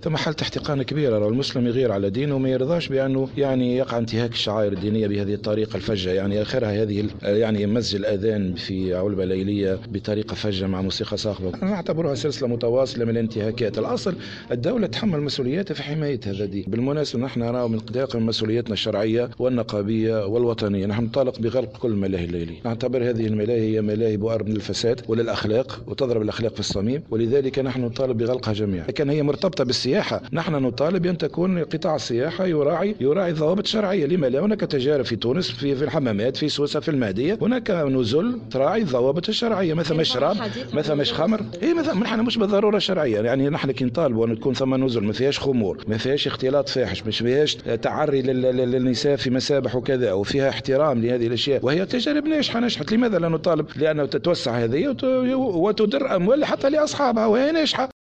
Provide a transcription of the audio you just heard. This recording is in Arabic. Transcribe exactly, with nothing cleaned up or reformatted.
ثم حالة احتقان كبيرة. راه المسلم يغير على دينه وما يرضاش بأنه يعني يقع انتهاك الشعائر الدينية بهذه الطريقة الفجة، يعني آخرها هذه يعني مزج الأذان في علبة ليلية بطريقة فجة مع موسيقى صاخبة. نعتبرها سلسلة متواصلة من الانتهاكات. الأصل الدولة تحمل مسؤوليتها في حماية هذا الدين. بالمناسبة نحن نرى من قدام مسؤوليتنا الشرعية والنقابية والوطنية. نحن نطالب بغلق كل الملاهي الليلية. نعتبر هذه الملاهي هي ملاهي بؤر من الفساد وللأخلاق وتضرب الأخلاق في الصميم، ولذلك نحن نطالب بغلقها جميعا. لكن هي مرتبطة بالسياحة، نحن نطالب أن تكون قطاع السياحة يراعي يراعي الضوابط الشرعية. لما لا؟ هناك تجارب في تونس، في في الحمامات، في سوسة، في المهدية، هناك نزل تراعي الضوابط الشرعية. مثلا شراب، مثلا مش خمر، اي مثلا نحن مش بالضرورة الشرعية. يعني نحن كي نطالبوا أن تكون ثم نزل ما فيهاش خمور، ما فيهاش اختلاط فاحش، مش فيهاش تعري للنساء في مسابح وكذا، وفيها احترام لهذه الأشياء، وهي تجارب ناجحة نجحت. لماذا لا نطالب؟ لأنه تتوسع هذه وتدر أموال حتى لأصحابها وهي ناجحة.